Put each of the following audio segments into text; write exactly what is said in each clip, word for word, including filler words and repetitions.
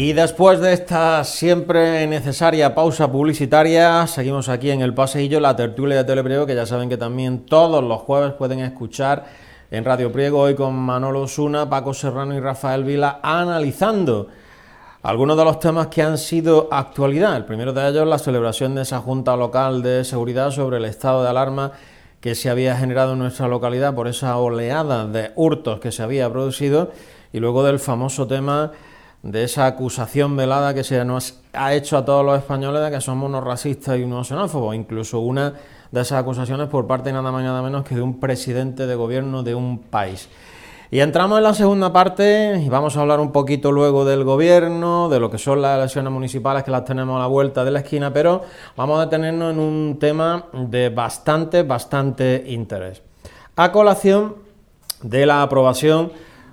Y después de esta siempre necesaria pausa publicitaria, seguimos aquí en El Paseillo, la tertulia de Telepriego, que ya saben que también todos los jueves pueden escuchar en Radio Priego, hoy con Manolo Osuna, Paco Serrano y Rafael Vila, analizando algunos de los temas que han sido actualidad. El primero de ellos, la celebración de esa Junta Local de Seguridad sobre el estado de alarma que se había generado en nuestra localidad por esa oleada de hurtos que se había producido, y luego del famoso tema de esa acusación velada que se nos ha hecho a todos los españoles de que somos unos racistas y unos xenófobos, incluso una de esas acusaciones por parte nada más y nada menos que de un presidente de gobierno de un país. Y entramos en la segunda parte y vamos a hablar un poquito luego del gobierno, de lo que son las elecciones municipales, que las tenemos a la vuelta de la esquina, pero vamos a detenernos en un tema de bastante, bastante interés. A colación de la aprobación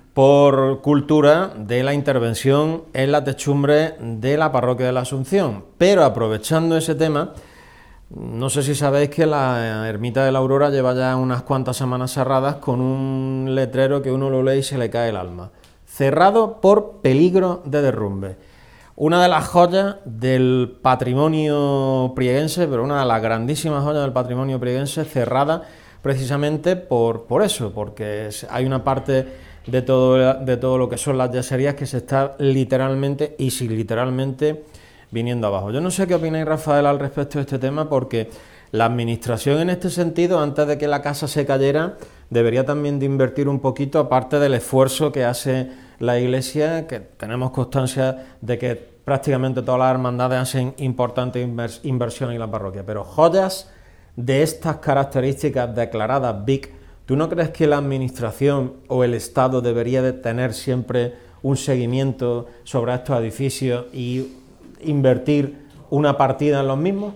por cultura de la intervención en la techumbre de la parroquia de la Asunción. Pero aprovechando ese tema, no sé si sabéis que la ermita de la Aurora lleva ya unas cuantas semanas cerradas con un letrero que uno lo lee y se le cae el alma. Cerrado por peligro de derrumbe. Una de las joyas del patrimonio prieguense, pero una de las grandísimas joyas del patrimonio prieguense, cerrada precisamente por, por eso, porque hay una parte de todo, de todo lo que son las yeserías que se está literalmente, y sí literalmente, viniendo abajo. Yo no sé qué opináis, Rafael, al respecto de este tema, porque la administración en este sentido, antes de que la casa se cayera, debería también de invertir un poquito, aparte del esfuerzo que hace la Iglesia, que tenemos constancia de que prácticamente todas las hermandades hacen importantes invers- inversiones en la parroquia, pero joyas de estas características declaradas B I C, ¿tú no crees que la administración o el Estado debería de tener siempre un seguimiento sobre estos edificios y invertir una partida en los mismos?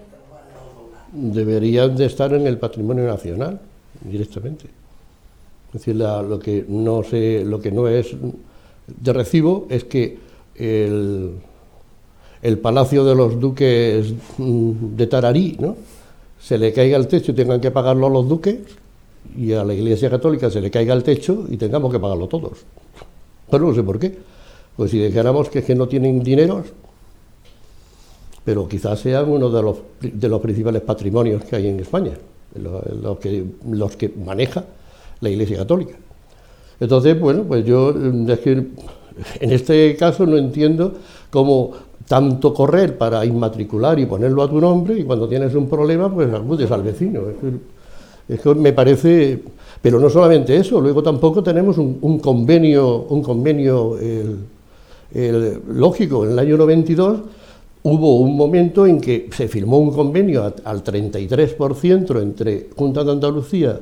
Deberían de estar en el patrimonio nacional directamente. Es decir, la, lo que no sé, lo que no es de recibo es que el, el Palacio de los Duques de Tararí, ¿no?, se le caiga el techo y tengan que pagarlo a los duques, y a la Iglesia Católica se le caiga el techo y tengamos que pagarlo todos. Pero no sé por qué. Pues si dijéramos que es que no tienen dinero, pero quizás sean uno de los, de los principales patrimonios que hay en España, los, los, que, los que maneja la Iglesia Católica. Entonces, bueno, pues yo es que en este caso no entiendo cómo tanto correr para inmatricular y ponerlo a tu nombre, y cuando tienes un problema, pues acudes al vecino. Es que, es que me parece... Pero no solamente eso, luego tampoco tenemos un, un convenio, un convenio el, el, lógico. En el año noventa y dos hubo un momento en que se firmó un convenio a, al treinta y tres por ciento entre Junta de Andalucía,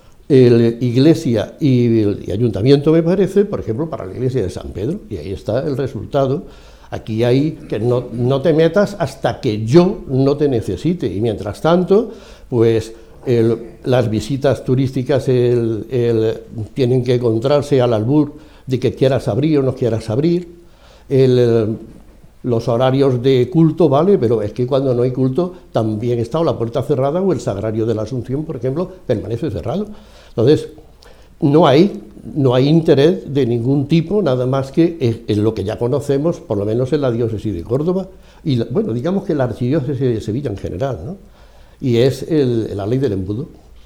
el, Iglesia y el y Ayuntamiento, me parece, por ejemplo, para la Iglesia de San Pedro, y ahí está el resultado. Aquí hay que no, no te metas hasta que yo no te necesite, y mientras tanto, pues el, las visitas turísticas el, el, tienen que encontrarse al albur de que quieras abrir o no quieras abrir, el, el, los horarios de culto, vale, pero es que cuando no hay culto también está o la puerta cerrada o el Sagrario de la Asunción, por ejemplo, permanece cerrado. Entonces, no hay, no hay interés de ningún tipo, nada más que en lo que ya conocemos, por lo menos en la diócesis de Córdoba, y la, bueno, digamos que la archidiócesis de Sevilla en general, ¿no? Y es el, la ley del embudo.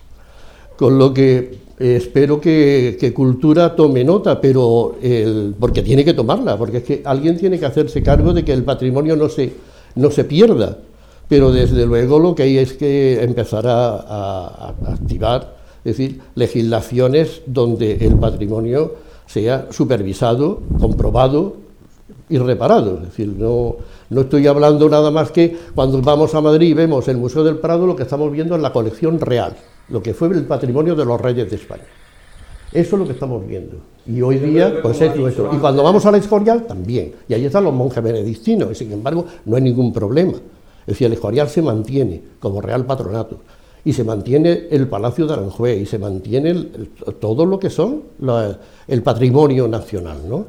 Con lo que eh, espero que, que Cultura tome nota, pero el, porque tiene que tomarla, porque es que alguien tiene que hacerse cargo de que el patrimonio no se, no se pierda, pero desde luego lo que hay es que empezar a, a, a activar, es decir, legislaciones donde el patrimonio sea supervisado, comprobado y reparado. Es decir, no, no estoy hablando nada más que cuando vamos a Madrid y vemos el Museo del Prado, lo que estamos viendo es la colección real, lo que fue el patrimonio de los reyes de España. Eso es lo que estamos viendo. Y hoy día, pues es nuestro. Y cuando vamos a la Escorial, también. Y ahí están los monjes benedictinos, y sin embargo, no hay ningún problema. Es decir, el Escorial se mantiene como real patronato. Y se mantiene el Palacio de Aranjuez, y se mantiene el, el, todo lo que son la, el patrimonio nacional, ¿no?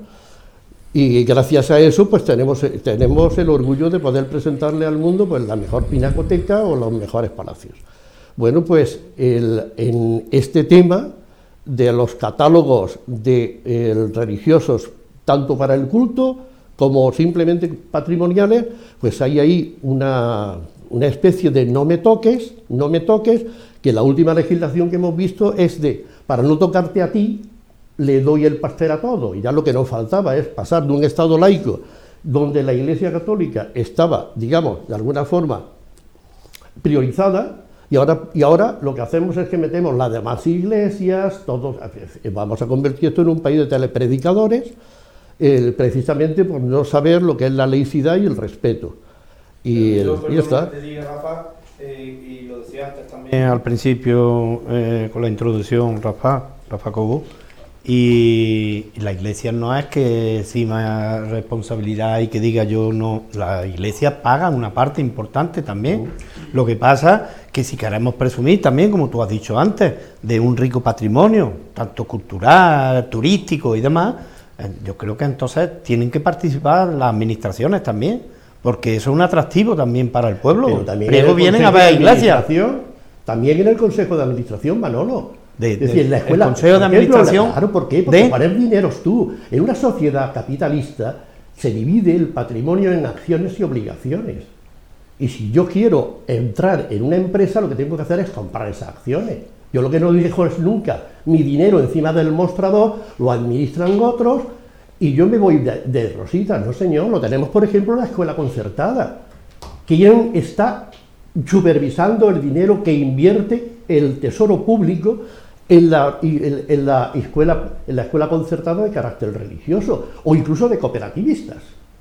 Y gracias a eso, pues tenemos, tenemos el orgullo de poder presentarle al mundo pues la mejor pinacoteca o los mejores palacios. Bueno, pues el, en este tema de los catálogos de eh, religiosos, tanto para el culto como simplemente patrimoniales, pues hay ahí una, una especie de no me toques, no me toques, que la última legislación que hemos visto es de, para no tocarte a ti, le doy el pastel a todo, y ya lo que nos faltaba es pasar de un Estado laico, donde la Iglesia Católica estaba, digamos, de alguna forma priorizada, y ahora, y ahora lo que hacemos es que metemos las demás iglesias, todos, vamos a convertir esto en un país de telepredicadores, eh, precisamente por no saber lo que es la laicidad y el respeto. Y, el, y ya está. Te diga, Rafa, eh, y lo decía antes también al principio eh, con la introducción, Rafa, Rafa Cobo, y la iglesia no es que exima responsabilidad y que diga yo no, la iglesia paga una parte importante también. Uh. Lo que pasa que si queremos presumir también, como tú has dicho antes, de un rico patrimonio, tanto cultural, turístico y demás, eh, yo creo que entonces tienen que participar las administraciones también, porque eso es un atractivo también para el pueblo. Pero también Priego vienen a ver iglesias. También en el Consejo de Administración, Manolo. De, es decir, en la escuela, el Consejo de Administración. Claro, ¿por qué? Porque de... poner dineros tú. En una sociedad capitalista se divide el patrimonio en acciones y obligaciones. Y si yo quiero entrar en una empresa, lo que tengo que hacer es comprar esas acciones. Yo lo que no dejo es nunca mi dinero encima del mostrador, lo administran otros y yo me voy de, de rosita. No, señor, lo tenemos, por ejemplo, en la escuela concertada. ¿Quién está supervisando el dinero que invierte el tesoro público en la, en, en la escuela, en la escuela concertada de carácter religioso o incluso de cooperativistas?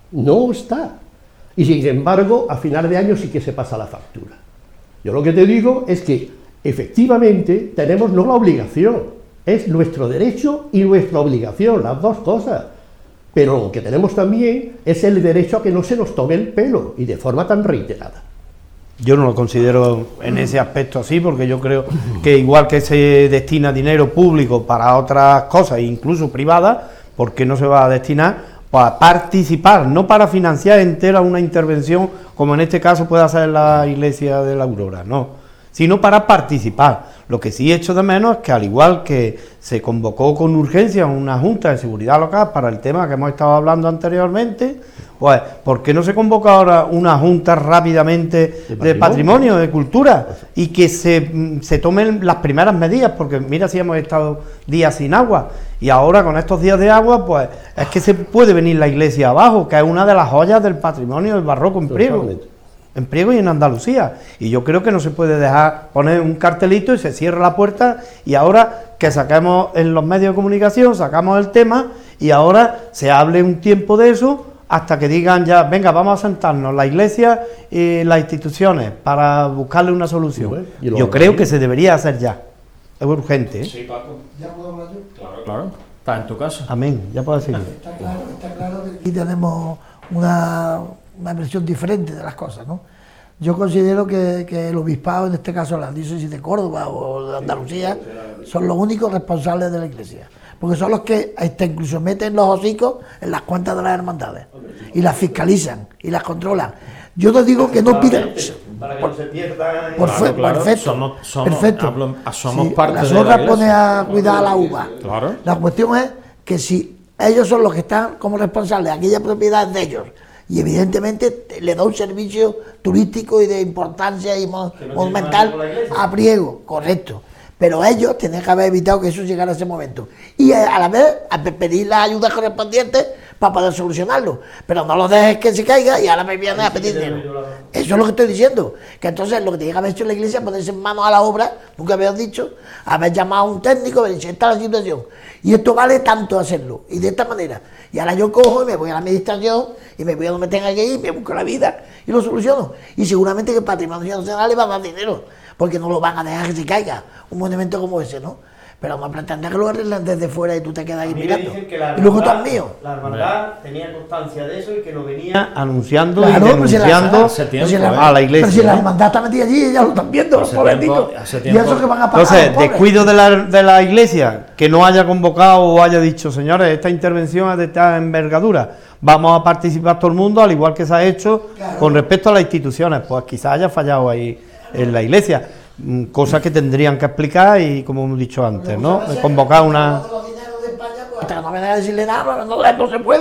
No está. Y sin embargo, a final de año sí que se pasa la factura. Yo lo que te digo es que efectivamente tenemos no la obligación, es nuestro derecho y nuestra obligación, las dos cosas. Pero lo que tenemos también es el derecho a que no se nos tome el pelo y de forma tan reiterada. Yo no lo considero en ese aspecto así, porque yo creo que igual que se destina dinero público para otras cosas, incluso privadas, ¿por qué no se va a destinar para participar, no para financiar entera una intervención, como en este caso puede hacer la Iglesia de la Aurora, no, sino para participar? Lo que sí echo de menos es que, al igual que se convocó con urgencia una Junta de Seguridad Local para el tema que hemos estado hablando anteriormente, pues, ¿por qué no se convoca ahora una Junta rápidamente de patrimonio, de, patrimonio, de cultura, y que se, se tomen las primeras medidas? Porque mira si hemos estado días sin agua, y ahora con estos días de agua, pues es que se puede venir la iglesia abajo, que es una de las joyas del patrimonio del barroco en Priego. En Priego y en Andalucía, y yo creo que no se puede dejar poner un cartelito y se cierra la puerta, y ahora que saquemos en los medios de comunicación, sacamos el tema, y ahora se hable un tiempo de eso, hasta que digan ya, venga, vamos a sentarnos la iglesia y las instituciones para buscarle una solución. Yo creo que se debería hacer ya, es urgente, ¿eh? Sí, Paco. ¿Ya puedo hablar yo? Claro, claro. Está en tu casa. Amén, ya puedes seguir. Está claro, está claro que aquí tenemos una... una versión diferente de las cosas, ¿no? Yo considero que, que el obispado, en este caso la diócesis de Córdoba o de Andalucía, son los únicos responsables de la iglesia, porque son los que hasta incluso meten los hocicos en las cuentas de las hermandades y las fiscalizan y las controlan. Yo te digo que no pidan... Para que no se pierdan... Perfecto, claro, perfecto. Somos, somos, perfecto. Hablo, somos Si parte la de zorra la pone iglesia. a cuidar a la uva. Claro. La cuestión es que si ellos son los que están como responsables de aquella propiedad de ellos, y evidentemente le da un servicio turístico y de importancia y mo no monumental a Priego, correcto. Pero ellos tienen que haber evitado que eso llegara a ese momento. Y a la vez a pedir las ayudas correspondientes para poder solucionarlo. Pero no lo dejes que se caiga y ahora me vienen a pedir dinero. Eso es lo que estoy diciendo. Que entonces lo que tiene que haber hecho la iglesia es ponerse en manos a la obra, nunca habías dicho, haber llamado a un técnico, haber dicho, esta es la situación. Y esto vale tanto hacerlo. Y de esta manera. Y ahora yo cojo y me voy a la administración y me voy a donde me tenga que ir, me busco la vida y lo soluciono. Y seguramente que el Patrimonio Nacional le va a dar dinero, porque no lo van a dejar que se caiga un monumento como ese, ¿no? Pero no pretendas que lo arreglen desde fuera y tú te quedas ahí mirando. Y luego todo es mío. La hermandad tenía constancia de eso y que lo venía anunciando Claro, y denunciando hace tiempo, si la, a la iglesia. Pero si la ¿no? hermandad está metida allí, ellas lo están viendo, Hace pobrecito. tiempo- hace Y tiempo. eso que van a pagar. Entonces, los pobres. descuido de la, de la iglesia, que no haya convocado o haya dicho, señores, esta intervención es de esta envergadura, vamos a participar todo el mundo, al igual que se ha hecho Claro. con respecto a las instituciones, pues quizás haya fallado ahí en la iglesia, mm, cosas que tendrían que explicar y, como hemos dicho antes, ¿no? Muchas veces, Convocar una... los dineros de España, pues, hasta que no venga a decirle nada, no, no, no se puede.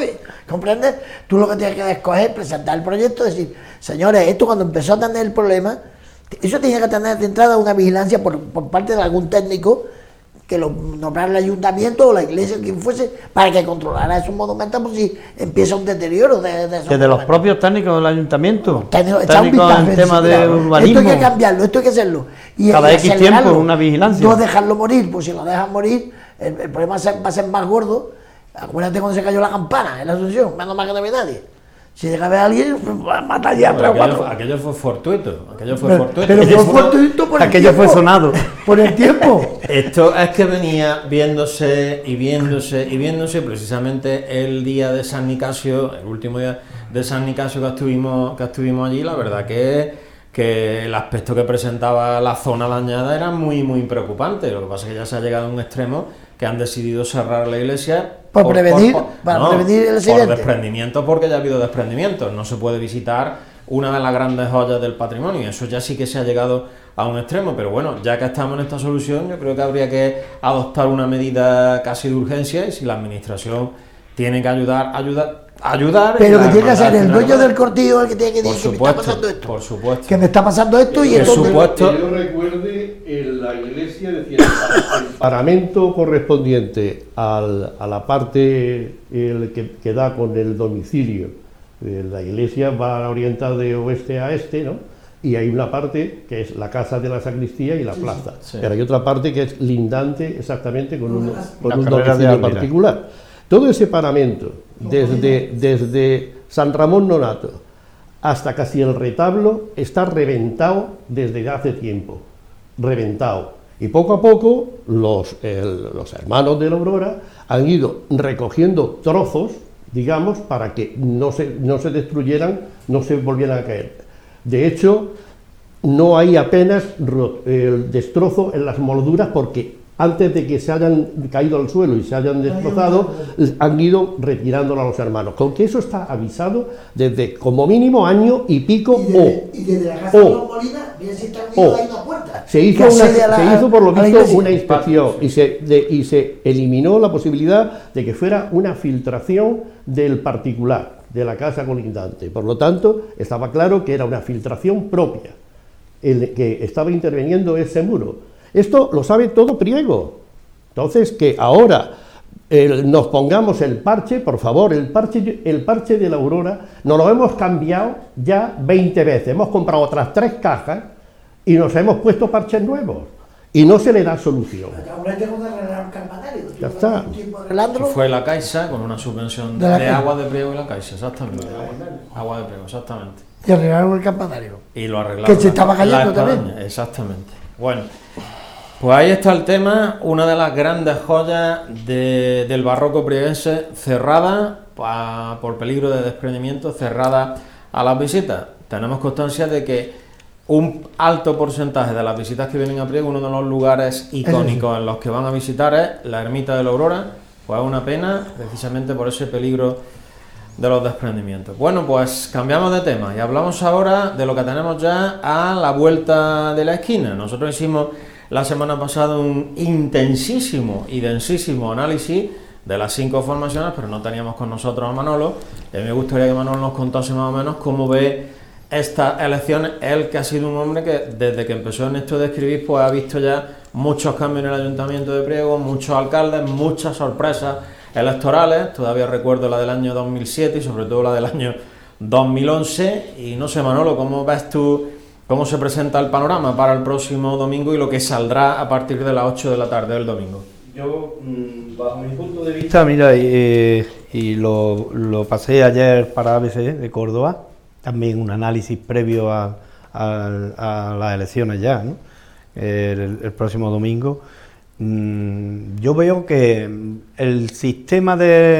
¿comprendes? Tú lo que tienes que escoger, presentar el proyecto, decir, señores, esto cuando empezó a tener el problema, eso tenía que tener de entrada una vigilancia por, por parte de algún técnico que lo nombrara el ayuntamiento o la iglesia, quien fuese, para que controlara esos monumentos por si empieza un deterioro de, de esos Que de los monumentos. propios técnicos del ayuntamiento, Técnico, técnicos en tema de urbanismo. Esto hay que cambiarlo, esto hay que hacerlo. Y, Cada y X acelerarlo. tiempo una vigilancia. No dejarlo morir, pues si lo dejan morir, el, el problema va a ser más gordo. Acuérdate cuando se cayó la campana en la Asunción, menos mal que no ve nadie. Si llega a ver a alguien, pues va a matar ya a tres o aquello, cuatro. aquello fue fortuito, aquello fue Pero, fortuito. pero Esto- fue fortuito por el Aquello tiempo. fue sonado. Por el tiempo. Esto es que venía viéndose y viéndose y viéndose precisamente el día de San Nicasio, el último día de San Nicasio que estuvimos, que estuvimos allí, la verdad que, que el aspecto que presentaba la zona dañada era muy muy preocupante. Lo que pasa es que ya se ha llegado a un extremo que han decidido cerrar la iglesia Por prevenir- para prevenir el por accidente. desprendimiento, porque ya ha habido desprendimientos, no se puede visitar una de las grandes joyas del patrimonio, eso ya sí que se ha llegado a un extremo, pero bueno, ya que estamos en esta solución, yo creo que habría que adoptar una medida casi de urgencia, y si la administración tiene que ayudar, ayudar, ayudar. Pero y que la tiene que ser hermandad el tiene dueño que- del cortillo el que tiene que Por decir que me está supuesto, pasando esto. por supuesto. Que me está pasando esto y Que esto. su- supuesto. Que yo recuerde, en la iglesia decía el paramento correspondiente al- a la parte el que, que da con el domicilio de la iglesia va orientada de oeste a este, ¿no? Y hay una parte que es la casa de la sacristía y la plaza. sí. Pero hay otra parte que es lindante exactamente con un, con La un carrera de domicilio Ávila. particular. Todo ese paramento, desde, desde San Ramón Nonato hasta casi el retablo, está reventado desde hace tiempo, reventado. Y poco a poco los, el- los hermanos de la Aurora han ido recogiendo trozos, digamos, para que no se, no se destruyeran, no se volvieran a caer. De hecho, no hay apenas ro- el destrozo en las molduras porque antes de que se hayan caído al suelo y se hayan destrozado, han ido retirándolo a los hermanos. Con que eso está avisado desde como mínimo año y pico Y o. de, y desde la casa o- de los Molinas, bien si está o- unido, hay una puerta. Se hizo, que una- accede a la- se hizo por lo a la visto iglesia. una inspección y se, de- y se eliminó la posibilidad de que fuera una filtración del particular, de la casa colindante. Por lo tanto, estaba claro que era una filtración propia, el que estaba interviniendo ese muro. Esto lo sabe todo Priego. Entonces, que ahora eh, nos pongamos el parche, por favor, el parche, el parche de la Aurora, nos lo hemos cambiado ya veinte veces. Hemos comprado otras tres cajas y nos hemos puesto parches nuevos. Y no se le da solución. Ahora tengo que arreglar un campanario. Ya está. Un tiempo arreglándolo. Fue la Caixa con una subvención De de, la de Caixa. agua de Priego y la Caixa, exactamente. Agua de Priego, exactamente. Y arreglaron el campanario. Y lo arreglaron. Que se estaba la- cayendo la también. espadaña, exactamente. Bueno, pues ahí está el tema, una de las grandes joyas de- del barroco prieguense, cerrada pa- por peligro de desprendimiento, cerrada a las visitas. Tenemos constancia de que un alto porcentaje de las visitas que vienen a Priego, uno de los lugares icónicos en los que van a visitar es la ermita de la Aurora. Pues es una pena, precisamente por ese peligro de los desprendimientos. Bueno, pues cambiamos de tema y hablamos ahora de lo que tenemos ya a la vuelta de la esquina. Nosotros hicimos la semana pasada un intensísimo y densísimo análisis de las cinco formaciones, pero no teníamos con nosotros a Manolo. Y me gustaría que Manolo nos contase más o menos cómo ve estas elecciones. Él, que ha sido un hombre que desde que empezó en esto de escribir, pues ha visto ya muchos cambios en el Ayuntamiento de Priego, muchos alcaldes, muchas sorpresas electorales. Todavía recuerdo la del año dos mil siete y sobre todo la del año dos mil once. Y no sé, Manolo, ¿cómo ves tú cómo se presenta el panorama para el próximo domingo y lo que saldrá a partir de las ocho de la tarde del domingo? Yo, mm, bajo mi punto de vista, mira, eh, y lo, lo pasé ayer para A B C de Córdoba, también un análisis previo a, a- a las elecciones ya, ¿no? el, el próximo domingo. Mm, yo veo que el sistema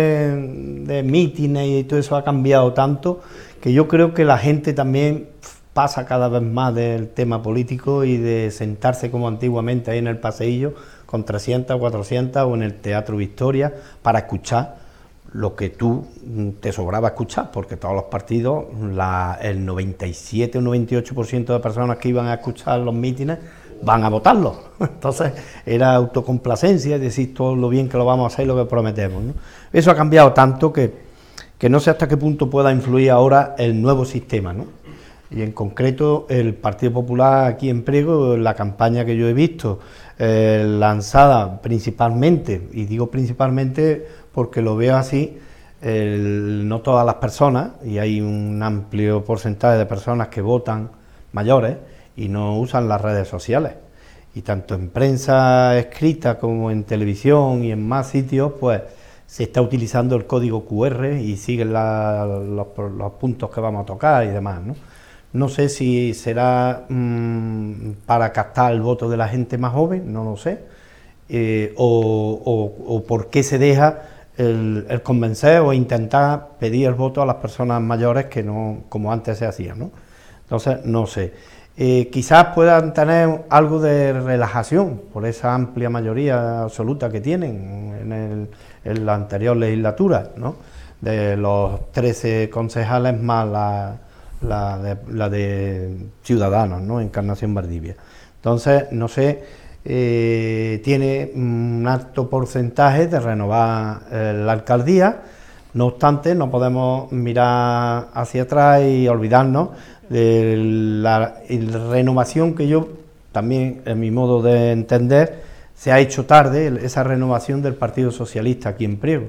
de, de mítines y todo eso ha cambiado tanto que yo creo que la gente también pasa cada vez más del tema político y de sentarse como antiguamente ahí en el paseillo con trescientas, cuatrocientas o en el Teatro Victoria para escuchar lo que tú mm, te sobraba escuchar, porque todos los partidos, la, el noventa y siete o noventa y ocho por ciento de personas que iban a escuchar los mítines van a votarlos. Entonces era autocomplacencia, decir todo lo bien que lo vamos a hacer y lo que prometemos, ¿no? Eso ha cambiado tanto que, que no sé hasta qué punto pueda influir ahora el nuevo sistema, ¿no? Y en concreto el Partido Popular aquí en Priego, la campaña que yo he visto, eh, lanzada principalmente, y digo principalmente porque lo veo así, el, no todas las personas, y hay un amplio porcentaje de personas que votan mayores y no usan las redes sociales. Y tanto en prensa escrita como en televisión y en más sitios, pues se está utilizando el código cu erre y siguen la, los, los puntos que vamos a tocar y demás, ¿no? No sé si será mmm, para captar el voto de la gente más joven, no lo sé, eh, o, o, o por qué se deja el, el convencer o intentar pedir el voto a las personas mayores que no, como antes se hacía, ¿no? Entonces, no sé. Eh, quizás puedan tener algo de relajación por esa amplia mayoría absoluta que tienen en, el, en la anterior legislatura, ¿no? De los trece concejales más la, la, de, la de Ciudadanos, ¿no? Encarnación Valdivia. Entonces, no sé, eh, tiene un alto porcentaje de renovar eh, la alcaldía. No obstante, no podemos mirar hacia atrás y olvidarnos de la, la renovación que yo, también en mi modo de entender, se ha hecho tarde, esa renovación del Partido Socialista aquí en Priego.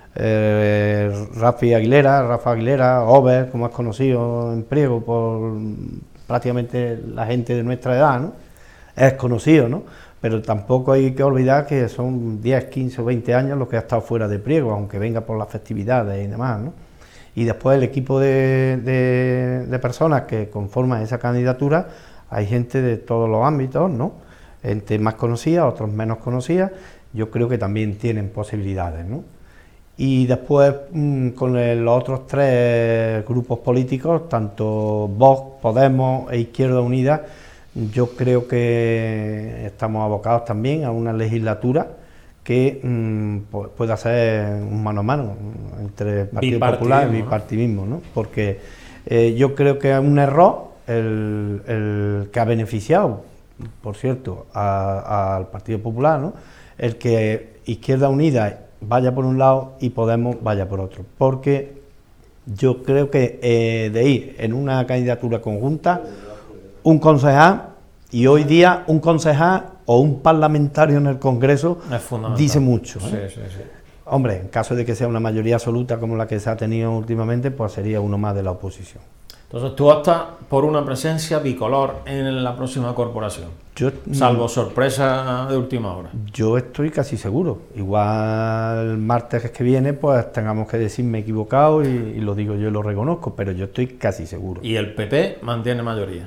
Eh, Rafi Aguilera, Rafa Aguilera, Ober, como es conocido en Priego por prácticamente la gente de nuestra edad, ¿no? Es conocido, ¿no? Pero tampoco hay que olvidar que son diez, quince o veinte años los que ha estado fuera de Priego, aunque venga por las festividades y demás, ¿no? Y después el equipo de, de, de personas que conforman esa candidatura, hay gente de todos los ámbitos, ¿no? Gente más conocida, otros menos conocida, yo creo que también tienen posibilidades, ¿no? Y después mmm, con el, los otros tres grupos políticos, tanto Vox, Podemos e Izquierda Unida, yo creo que estamos abocados también a una legislatura que mmm, pueda ser un mano a mano entre el Partido Popular y bipartidismo, ¿no? Porque eh, yo creo que es un error el, el que ha beneficiado, por cierto, a, al Partido Popular, ¿no? El que Izquierda Unida vaya por un lado y Podemos vaya por otro, porque yo creo que eh, de ir en una candidatura conjunta, un concejal, y hoy día un concejal o un parlamentario en el Congreso dice mucho, ¿eh? Sí, sí, sí. Hombre, en caso de que sea una mayoría absoluta como la que se ha tenido últimamente, pues sería uno más de la oposición. Entonces tú optas por una presencia bicolor en la próxima corporación, yo, salvo sorpresa de última hora. Yo estoy casi seguro. Igual el martes que viene pues tengamos que decir me he equivocado y, y lo digo yo y lo reconozco, pero yo estoy casi seguro. ¿Y el P P mantiene mayoría?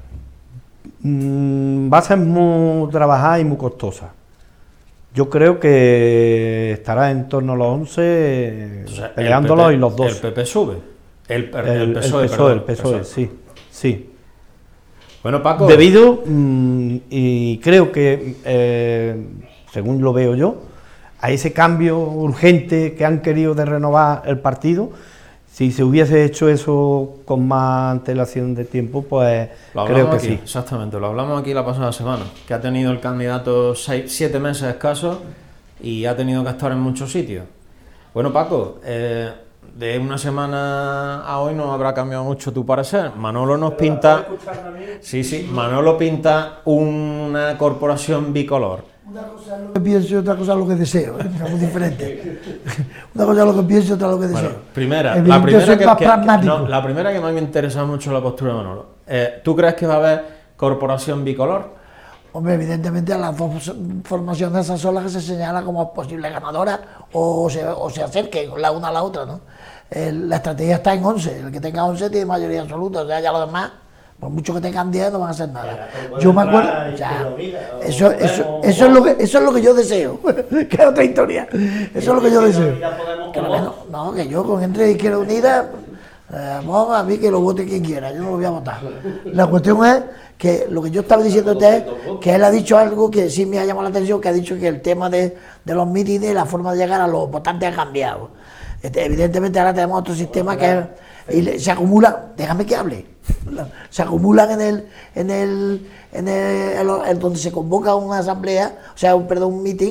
Mm, va a ser muy trabajada y muy costosa. Yo creo que estará en torno a los once, entonces, peleándolo y los dos. ¿El P P sube? El, el, el, el P S O E, el P S O E, el P S O E, sí, sí. Bueno, Paco. Debido, mmm, y creo que, eh, según lo veo yo, a ese cambio urgente que han querido de renovar el partido, si se hubiese hecho eso con más antelación de tiempo, pues creo que aquí, sí. Exactamente, lo hablamos aquí la pasada semana, que ha tenido el candidato seis, siete meses escasos y ha tenido que estar en muchos sitios. Bueno, Paco, eh, de una semana a hoy no habrá cambiado mucho tu parecer. Manolo nos pinta... Sí, sí, Manolo pinta una corporación bicolor. Una cosa es lo que pienso y otra cosa es lo que deseo, ¿eh? Es muy diferente. Una cosa es lo que pienso y otra es lo que deseo. Bueno, primera, la primera que, que, que, no, la primera que más me interesa mucho la postura de Manolo. Eh, ¿Tú crees que va a haber corporación bicolor? Hombre, evidentemente a las dos formaciones esas son las que se señalan como posibles ganadoras o se, o se acerquen la una a la otra, ¿no? El, la estrategia está en once, el que tenga once tiene mayoría absoluta, o sea, ya los demás, por mucho que tengan diez, no van a hacer nada. Yo me acuerdo, ya, eso, eso, eso, es lo que, eso es lo que yo deseo, que es otra historia, eso es lo que yo deseo. Que, bueno, no, que yo con entre Izquierda Unida, eh, a mí que lo vote quien quiera, yo no lo voy a votar. La cuestión es que lo que yo estaba diciéndote es que él ha dicho algo que sí me ha llamado la atención, que ha dicho que el tema de, de los mítines y la forma de llegar a los votantes ha cambiado. Este, evidentemente ahora tenemos otro sistema que es, y se acumula, déjame que hable, se acumulan en el, en el, en el, en el donde se convoca una asamblea, o sea, un, perdón, un meeting,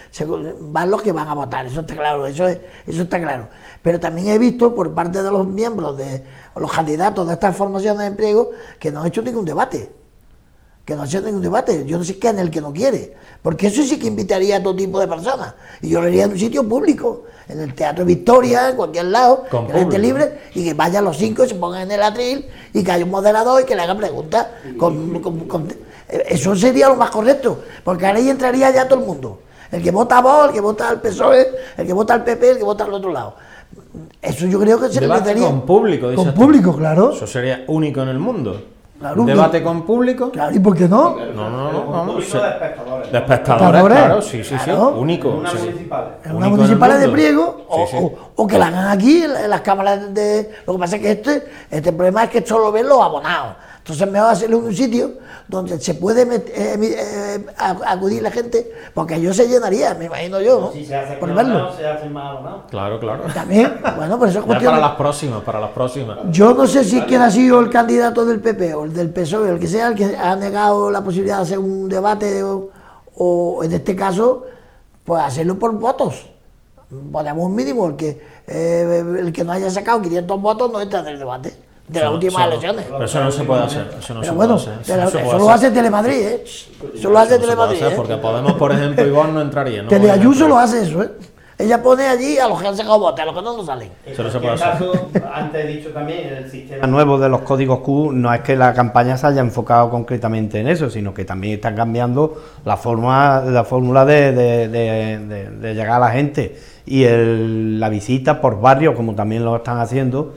se, van los que van a votar, eso está claro, eso, es, eso está claro. Pero también he visto por parte de los miembros, de los candidatos de estas formaciones de Priego, que no han hecho ningún debate. Que no ha hecho ningún debate, yo no sé qué en el que no quiere, porque eso sí que invitaría a todo tipo de personas, y yo lo haría en un sitio público, en el Teatro Victoria, en cualquier lado, con que la gente libre, y que vayan los cinco, se pongan en el atril, y que haya un moderador y que le hagan preguntas, con, con, con, eso sería lo más correcto, porque ahora ahí entraría ya todo el mundo, el que vota a Vox, el que vota al P S O E, el que vota al P P, el que vota al otro lado. Eso yo creo que se Debate con público, dices con tú. público, claro. Eso sería único en el mundo. Claro, Debate con público. Claro, ¿y por qué no? No, no, no, vamos. Público de espectadores. De espectadores, Espectadores. claro, sí, sí, sí. Claro. Único. Una sí, sí. municipal. En Único unas en el municipales de mundo. Priego, o, Sí, sí. o- o que la hagan aquí, en, en las cámaras de... Lo que pasa es que este, este problema es que solo ven los abonados. Entonces mejor hacerlo en un sitio donde se puede met- eh, eh, a- acudir la gente, porque yo se llenaría, me imagino yo, ¿no? Si se hace Por con verlo. abonados, se hacen más abonados. Claro, claro. También, bueno, por eso es Ya cuestión... para de- las próximas, para las próximas. Yo no sé si es quién ha sido el candidato del P P o el del P S O E, el que sea, el que ha negado la posibilidad de hacer un debate o, o en este caso, pues hacerlo por votos. Ponemos un mínimo, el que, eh, el que no haya sacado quinientos votos no entra en el debate de las Eso- últimas eso- elecciones. Pero eso no se puede hacer. Eso no Pero se bueno, puede hacer. pero no se eso puede lo hacer. hace Telemadrid, ¿eh? Eso lo hace Eso no se puede Telemadrid, hacer, ¿eh? porque Podemos, por ejemplo, y Vox no entraría. ¿no? Teleayuso lo Por hace eso, ¿eh? Ella pone allí a los que han sacado votos, a los que no nos salen. Eso no se En puede cualquier caso, antes he dicho también, el sistema nuevo de los códigos Q no es que la campaña se haya enfocado concretamente en eso, sino que también están cambiando la forma, la fórmula de, de- de- de- de llegar a la gente, y el- la visita por barrios, como también lo están haciendo,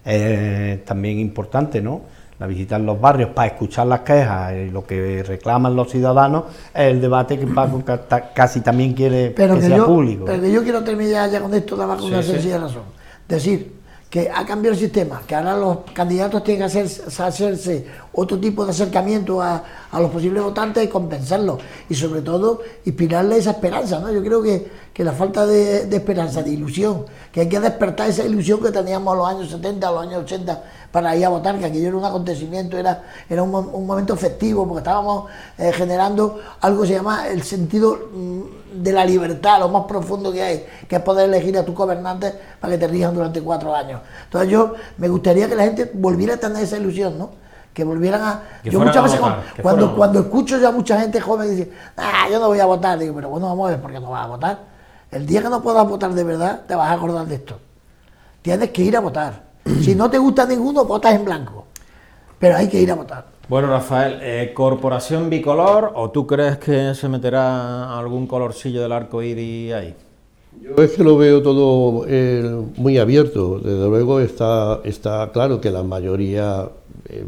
es también importante, ¿no? La visita en los barrios para escuchar las quejas y lo que reclaman los ciudadanos, es el debate que Paco ca- ta- casi también quiere Pero que que, sea yo, público. pero que yo quiero terminar ya con esto, nada más con Sí, una sí. sencilla razón. Decir que ha cambiado el sistema, que ahora los candidatos tienen que hacer, hacerse otro tipo de acercamiento a, a los posibles votantes y compensarlos. Y sobre todo, inspirarles esa esperanza, ¿no? Yo creo que, que la falta de, de esperanza, de ilusión, que hay que despertar esa ilusión que teníamos en los años setenta, a los años ochenta, para ir a votar, que aquello era un acontecimiento, era, era un, mo- un momento festivo, porque estábamos eh, generando algo que se llama el sentido mm, de la libertad, lo más profundo que hay, que es poder elegir a tus gobernantes para que te rijan durante cuatro años. Entonces yo me gustaría que la gente volviera a tener esa ilusión, ¿no? Que volvieran a... Que yo fueran muchas a veces votar, cuando, que cuando, fueran a cuando escucho ya mucha gente joven dice, ah, yo no voy a votar, digo, pero bueno, vamos a ver por qué no vas a votar. El día que no puedas votar de verdad, te vas a acordar de esto. Tienes que ir a votar. Si no te gusta ninguno, votas en blanco. Pero hay que ir a votar. Bueno, Rafael, eh, ¿corporación bicolor o tú crees que se meterá algún colorcillo del arco iris ahí? Yo es que lo veo todo eh, muy abierto. Desde luego está, está claro que la mayoría eh,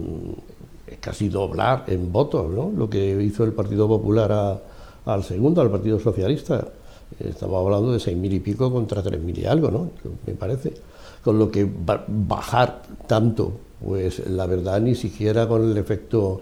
mm, es casi doblar en votos, ¿no? Lo que hizo el Partido Popular a- al segundo, al Partido Socialista. Estamos hablando de seis mil y pico contra tres mil y algo, ¿no? Me parece. Con lo que ba- bajar tanto, pues la verdad ni siquiera con el efecto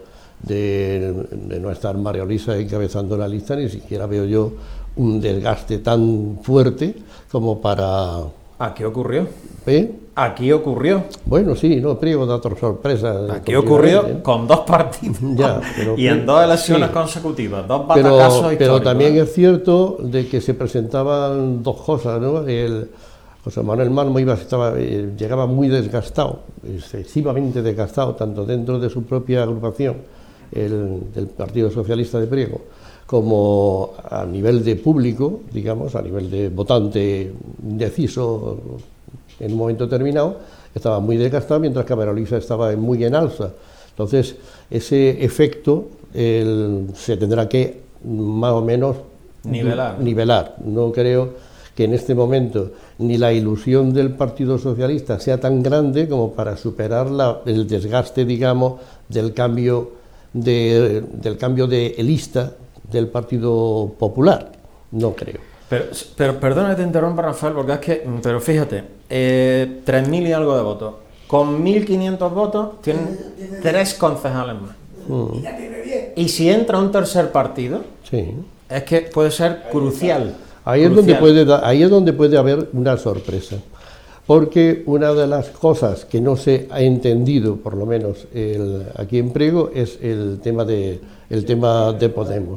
de, de no estar María Luisa encabezando la lista, ni siquiera veo yo un desgaste tan fuerte como para... Aquí ocurrió. ¿eh? Aquí ocurrió. Bueno, sí, no, Priego da otra sorpresa. Aquí ocurrió continuamente, ¿eh? con dos partidos. Ya, pero- y en dos elecciones sí. consecutivas, dos Pero, batacazos pero históricos. también ¿eh? es cierto de que se presentaban dos cosas, ¿no? El José Manuel Malmo iba, estaba, eh, llegaba muy desgastado, excesivamente desgastado, tanto dentro de su propia agrupación, el, del Partido Socialista de Priego, como a nivel de público, digamos, a nivel de votante indeciso en un momento determinado, estaba muy desgastado, mientras que María Luisa estaba muy en alza. Entonces, ese efecto el, se tendrá que más o menos Nivelar. nivelar. No creo que en este momento ni la ilusión del Partido Socialista sea tan grande como para superar la, el desgaste, digamos, del cambio de, del cambio de lista del Partido Popular. No creo. Pero, pero perdona que te interrumpa, Rafael, porque es que, pero fíjate, eh, tres mil y algo de votos. Con mil quinientos votos tienen tres concejales más. Mm, Y si entra un tercer partido, sí. es que puede ser crucial. Ahí es, crucial. donde puede, da- ahí es donde puede haber una sorpresa, porque una de las cosas que no se ha entendido, por lo menos el- aquí en Priego, es el tema de, el tema de Podemos.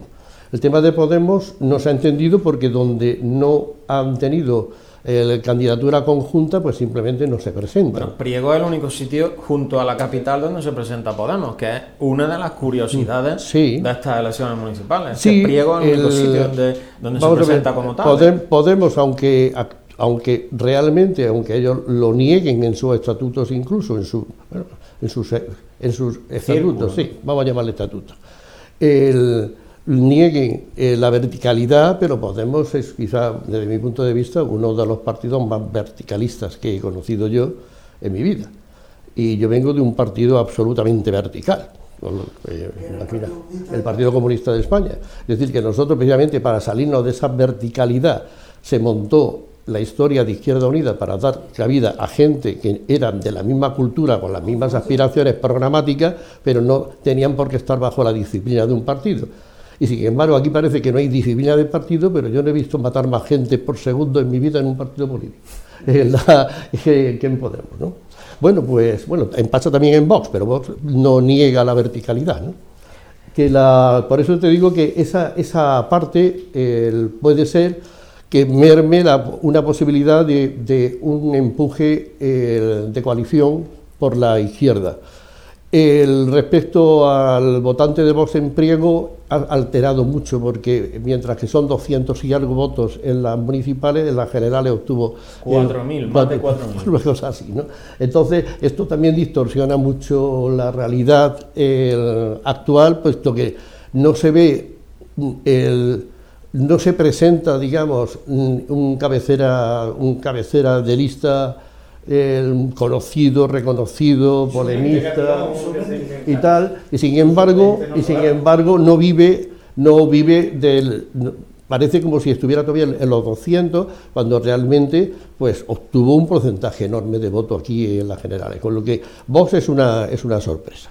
El tema de Podemos no se ha entendido porque donde no han tenido eh, candidatura conjunta, pues simplemente no se presentan. Bueno, Priego es el único sitio junto a la capital donde se presenta Podemos, que es una de las curiosidades sí. de estas elecciones municipales. Sí, que Priego es el único el, sitio donde, donde se presenta como tal. Podem, Podemos, aunque... aunque realmente, aunque ellos lo nieguen en sus estatutos incluso, en, su, bueno, en, sus, en sus estatutos, Círculo. sí, vamos a llamarle estatutos, el, nieguen eh, la verticalidad, pero Podemos es quizá, desde mi punto de vista, uno de los partidos más verticalistas que he conocido yo en mi vida. Y yo vengo de un partido absolutamente vertical, el Partido Comunista de España. Es decir, que nosotros precisamente para salirnos de esa verticalidad se montó la historia de Izquierda Unida para dar cabida a gente que eran de la misma cultura, con las mismas aspiraciones programáticas, pero no tenían por qué estar bajo la disciplina de un partido. Y sin embargo, aquí parece que no hay disciplina de partido, pero yo no he visto matar más gente por segundo en mi vida en un partido político que en Podemos, ¿no? Bueno, pues bueno, pasa también en Vox, pero Vox no niega la verticalidad, ¿no? Que la, por eso te digo que esa, esa parte eh, puede ser que merme la, una posibilidad de, de un empuje eh, de coalición por la izquierda. El respecto al votante de Vox en Priego ha alterado mucho, porque mientras que son doscientos y algo votos en las municipales, en las generales obtuvo cuatro mil, eh, más de cuatro mil. Cosas así, ¿no? Entonces, esto también distorsiona mucho la realidad eh, actual, puesto que no se ve el... no se presenta, digamos, un cabecera, un cabecera de lista eh, conocido, reconocido, polemista y tal, y sin embargo, y sin embargo no vive, no vive del, parece como si estuviera todavía en los doscientos, cuando realmente pues obtuvo un porcentaje enorme de voto aquí en las generales, con lo que Vox es una, es una sorpresa.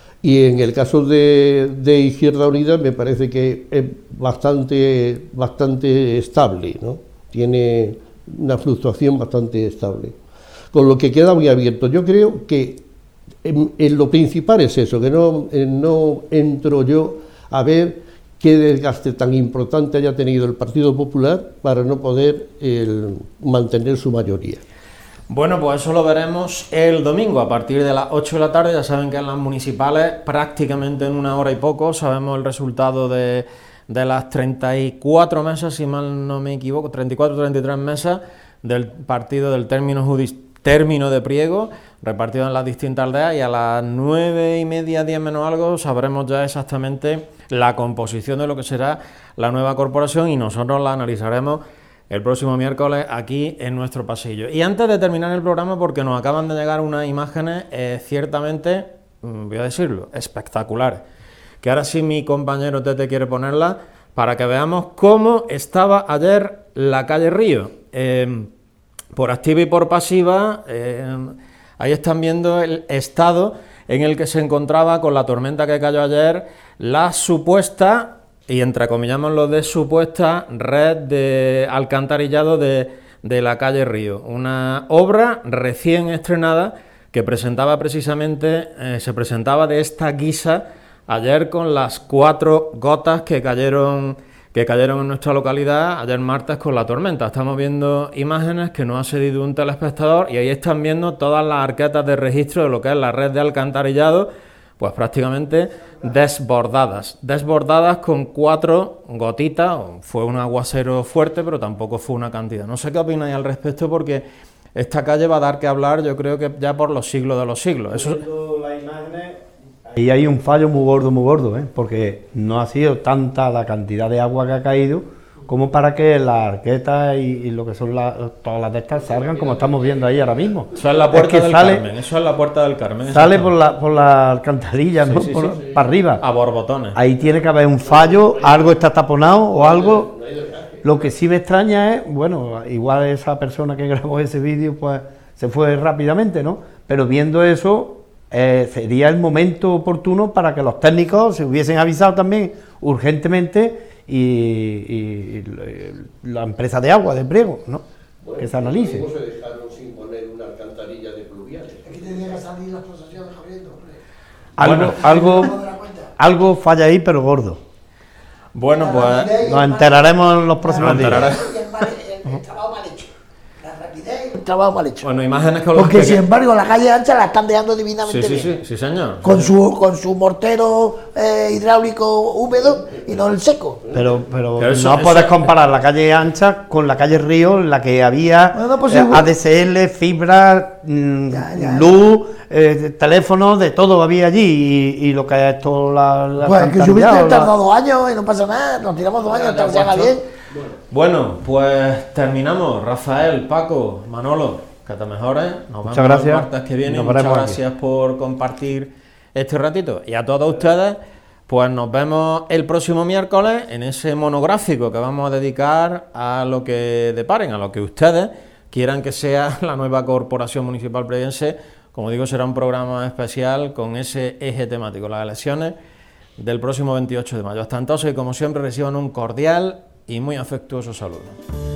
Y en el caso de, de Izquierda Unida me parece que es bastante, bastante estable, ¿no? Tiene una fluctuación bastante estable, con lo que queda muy abierto. Yo creo que en, en lo principal es eso, que no, no entro yo a ver qué desgaste tan importante haya tenido el Partido Popular para no poder el, mantener su mayoría. Bueno, pues eso lo veremos el domingo a partir de las ocho de la tarde. Ya saben que en las municipales prácticamente en una hora y poco sabemos el resultado de, de las treinta y cuatro mesas, si mal no me equivoco, treinta y cuatro o treinta y tres mesas del partido del término, judici- término de Priego, repartido en las distintas aldeas, y a las nueve y media, diez menos algo, sabremos ya exactamente la composición de lo que será la nueva corporación, y nosotros la analizaremos el próximo miércoles aquí en nuestro pasillo. Y antes de terminar el programa, porque nos acaban de llegar unas imágenes eh, ciertamente, voy a decirlo, espectaculares, que ahora sí mi compañero Tete quiere ponerlas para que veamos cómo estaba ayer la calle Río. Eh, por activa y por pasiva, eh, ahí están viendo el estado en el que se encontraba con la tormenta que cayó ayer, la supuesta, y entrecomillamos lo de supuesta, red de alcantarillado de, de la calle Río. Una obra recién estrenada que presentaba precisamente, eh, se presentaba de esta guisa ayer con las cuatro gotas que cayeron, que cayeron en nuestra localidad ayer martes con la tormenta. Estamos viendo imágenes que nos ha cedido un telespectador y ahí están viendo todas las arquetas de registro de lo que es la red de alcantarillado, pues prácticamente desbordadas, desbordadas con cuatro gotitas. Fue un aguacero fuerte, pero tampoco fue una cantidad. No sé qué opináis al respecto, porque esta calle va a dar que hablar, yo creo que ya por los siglos de los siglos. Eso... Y hay un fallo muy gordo, muy gordo, ¿eh? Porque no ha sido tanta la cantidad de agua que ha caído como para que las arquetas y, y lo que son la, todas las de estas salgan como estamos viendo ahí ahora mismo. Eso es la puerta es del sale, Carmen, eso es la puerta del Carmen. Sale por la, por la alcantarilla, ¿no? Sí, sí, por, sí, sí. Para arriba. A borbotones. Ahí tiene que haber un fallo, algo está taponado o algo. Lo que sí me extraña es, bueno, igual esa persona que grabó ese vídeo pues se fue rápidamente, ¿no? Pero viendo eso, eh, sería el momento oportuno para que los técnicos se hubiesen avisado también urgentemente y, y, y la empresa de agua de Priego, ¿no? Bueno, que se analice. ¿Cómo se dejaron sin poner una alcantarilla de pluviales? Aquí tenía que salir las procesiones corriendo, hombre. Algo, Bueno, algo, algo falla ahí, pero gordo. Bueno, pues Nos enteraremos en los próximos días. Y el, mal- el- el trabajo mal hecho. La rapidez y el trabajo mal hecho. bueno, imágenes con los Porque que... sin embargo la calle ancha la están dejando divinamente Sí, sí, bien. sí, sí, señor. Con su, con su mortero eh, hidráulico húmedo y no el seco. Pero, pero, Pero eso- no eso- puedes comparar la calle ancha con la calle Río, en la que había Bueno, pues eh, sí, A D S L, fibra, mm, Ya, ya. luz, eh, teléfonos, de todo había allí. Y, y lo que es todo la. la Pues que si hubiese alcantarillado, la- tardado dos años y no pasa nada, nos tiramos dos años hasta que se haga bien. Bueno, pues terminamos. Rafael, Paco, Manolo, que te mejores. Nos vemos Muchas gracias. el martes que viene. Nos Muchas veremos gracias por compartir este ratito. Y a todos ustedes, pues nos vemos el próximo miércoles en ese monográfico que vamos a dedicar a lo que deparen, a lo que ustedes quieran que sea la nueva Corporación Municipal Previense. Como digo, será un programa especial con ese eje temático, las elecciones del próximo veintiocho de mayo. Hasta entonces, y como siempre, reciban un cordial y muy afectuoso saludo.